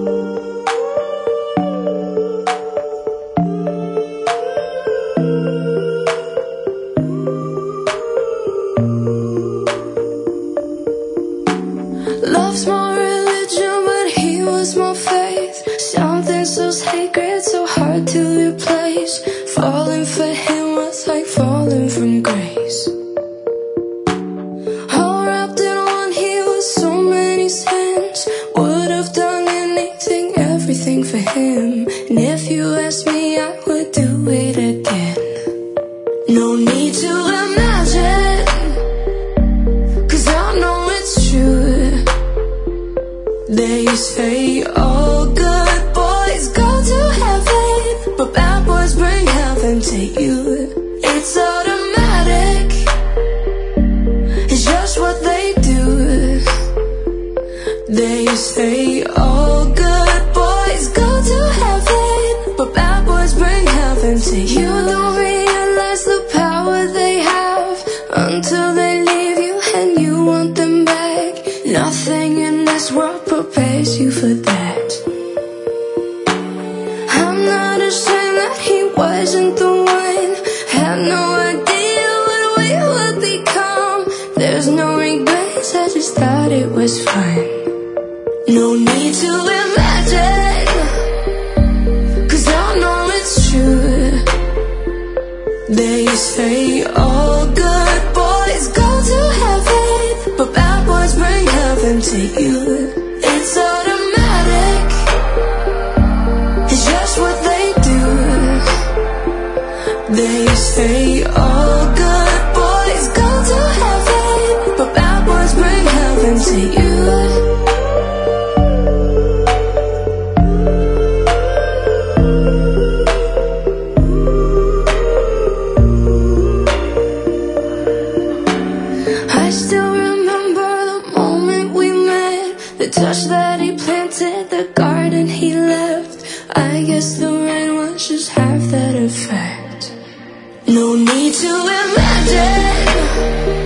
Love's my religion, but he was my faith. Something so sacred, so hard to replace. Falling for him was like falling from grace. All wrapped in one, he was so many sins. Would have done anything, everything for him. And if you asked me, I would do it again. No need to imagine, 'cause I know it's true. They say all good boys go to heaven, but bad boys bring heaven to you. It's automatic, it's just what they do. They say all good boys go to heaven, but bad boys bring heaven to you. You don't realize the power they have until they leave you and you want them back. Nothing in this world prepares you for that. I'm not ashamed that he wasn't the one. Had no idea what we would become. There's no regrets, I just thought it was fun. No need to imagine, 'cause I know it's true. They say all good boys go to heaven, but bad boys bring heaven to you. It's automatic, it's just what they do. They say all good boys go to heaven, but bad boys bring heaven to you. I still remember the moment we met, the touch that he planted, the garden he left. I guess the rain was just half that effect. No need to imagine,